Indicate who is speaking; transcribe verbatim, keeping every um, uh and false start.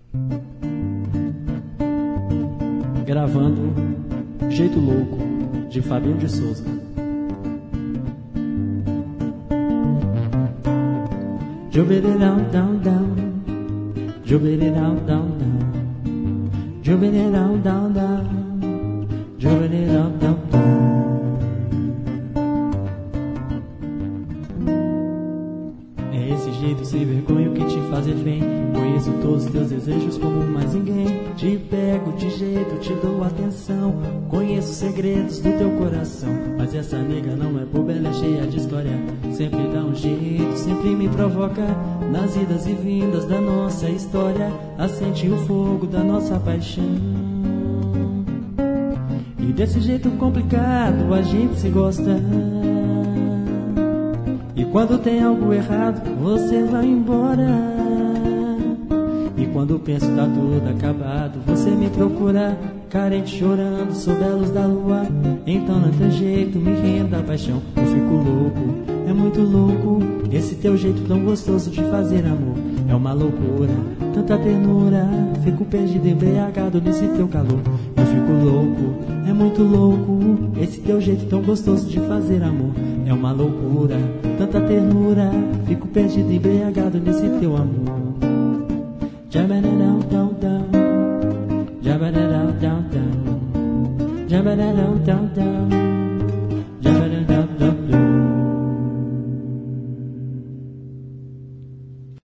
Speaker 1: Gravando Jeito Louco, de Fabinho de Souza. Jubile down, down, down. Jubile down, down, down. Jubile down, down, down. Jubile down, down, down. É esse jeito sem vergonha que te faz refém. Conheço todos os teus desejos como mais ninguém. Te pego de jeito, te dou atenção. Conheço os segredos do teu coração. Mas essa nega não é boba, ela é cheia de história. Sempre dá um jeito, sempre me provoca. Nas idas e vindas da nossa história, acende o fogo da nossa paixão. E desse jeito complicado a gente se gosta. E quando tem algo errado, você vai embora. E quando penso tá tudo acabado, você me procura, carente chorando sob a luz da lua. Então não tem jeito, me rendo à paixão. Eu fico louco, é muito louco, esse teu jeito tão gostoso de fazer amor. É uma loucura, tanta ternura, fico perdido, embriagado nesse teu calor. Eu fico louco, é muito louco, esse teu jeito tão gostoso de fazer amor. É uma loucura, tanta ternura, fico perdido, embriagado nesse teu amor. Jam-a-na-na-na.